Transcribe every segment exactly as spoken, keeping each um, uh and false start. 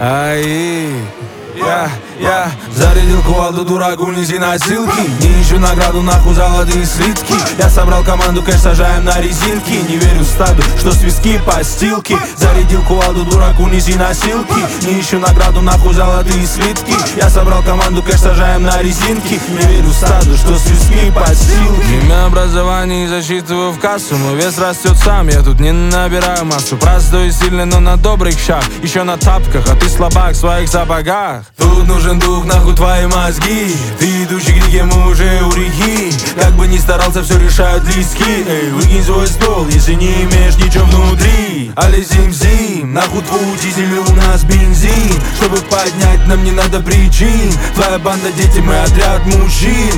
Ай, я, я зарядил кувалду, дурак, унеси носилки. Не ищу награду, нахуй золотые слитки. Я собрал команду, кэш сажаем на резинки. Не верю стаду, что свистки постилки. Зарядил кувалду, дурак, унеси носилки. Не ищу награду, нахуй золотые слитки. Я собрал команду, кэш сажаем на резинки. Не верю стаду, что свистки постилки. Имя образование засчитываю в кассу. Мой вес растет сам, я тут не набираю массу. Простой и сильный, но на добрых щах. Еще на тапках, а ты слабак в своих сапогах. Тут нужен дух, нахуй твои мозги. Ты идущий к реке, мы уже у реки. Как бы ни старался, все решают листки. Эй, выкинь свой стол, если не имеешь ничего внутри. Али зим-зим, нахуй твой дизель, у нас бензин. Чтобы поднять, нам не надо причин. Твоя банда, дети, мы отряд мужчин.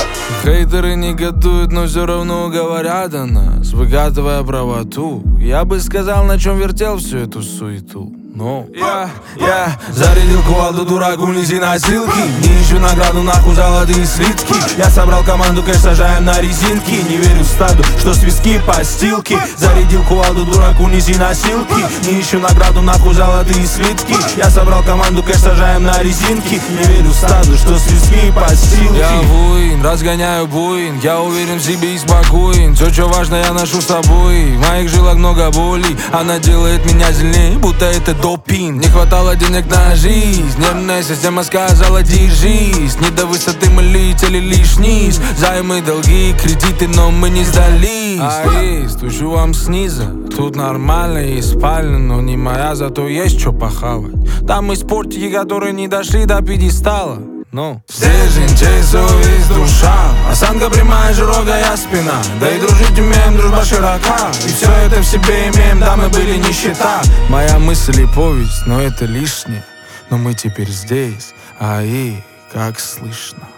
Хейтеры негодуют, но все равно говорят о нас, выкатывая правоту. Я бы сказал, на чем вертел всю эту суету. Но я, я зарядил кувалду, дурак, унеси носилки. Не ищу награду, нахуй золотые слитки. Я собрал команду, кэш сажаем на резинки. Не верю стаду, что свистки постилки. Зарядил кувалду, дурак, унеси носилки. Не ищу награду, нахуй золотые слитки. Я собрал команду, кэш сажаем на резинки. Не верю стаду, что свистки постилки. Я воин, разгоняю буин. Я уверен в себе и спокоен. Все, что важно, я ношу с собой. В моих жилах много боли. Она делает меня сильнее, будто это допинг. Не хватало денег на жизнь. Нервная система сказала держись. Не до высоты мы летели лишь вниз. Займы, долги, кредиты, но мы не сдались. Ай, стучу вам снизу. Тут нормально, есть спальня, но не моя, зато есть что похавать. Там и спортики, которые не дошли до пьедестала. Ну, стержень, честь, совесть, душа. Осанка прямая, широкая спина. Да и дружить умеем, дружба широка. И все это в себе имеем, да мы были нищета. Моя мысль и повесть, но это лишнее. Но мы теперь здесь, ай, как слышно.